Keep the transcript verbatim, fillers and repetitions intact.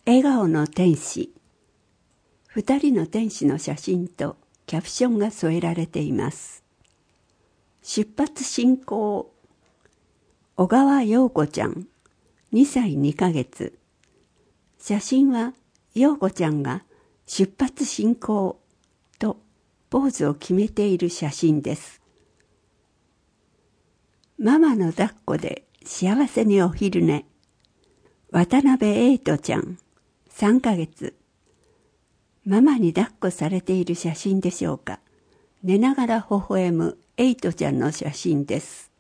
笑顔の天使。二人の天使の写真とキャプションが添えられています。出発進行。小川陽子ちゃん、にさいにかげつ。写真は陽子ちゃんが出発進行とポーズを決めている写真です。ママの抱っこで幸せにお昼寝。渡辺エイトちゃん、さんかげつ。ママに抱っこされている写真でしょうか。寝ながら微笑むエイトちゃんの写真です。